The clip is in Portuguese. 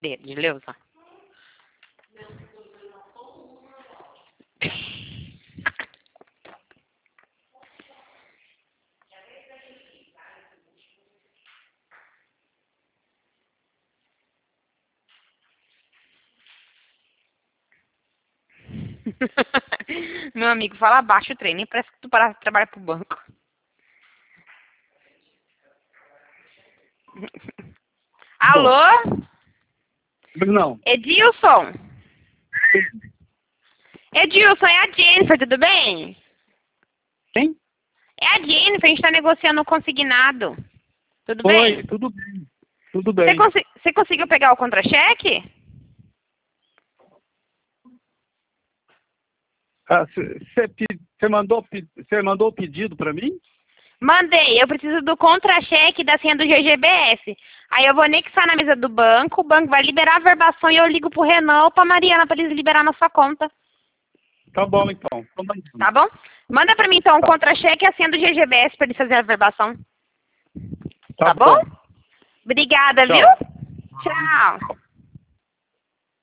De Leusa. Meu amigo, fala baixo o trem, nem parece que tu trabalha pro banco. Alô? Não. Edilson? Edilson, é a Jennifer, tudo bem? Quem? É a Jennifer, a gente tá negociando o consignado. Tudo Oi, bem? tudo bem. Tudo bem. Você conseguiu pegar o contra-cheque? Você mandou o pedido para mim? Mandei, eu preciso do contra-cheque da senha do GGBS. Aí eu vou anexar na mesa do banco, o banco vai liberar a verbação e eu ligo pro Renan ou pra Mariana pra eles liberar na sua conta. Tá bom, então. Tá bom? Manda pra mim então o contra-cheque e a senha do GGBS pra eles fazerem a verbação. Tá bom? Obrigada, Tchau. viu? Tchau.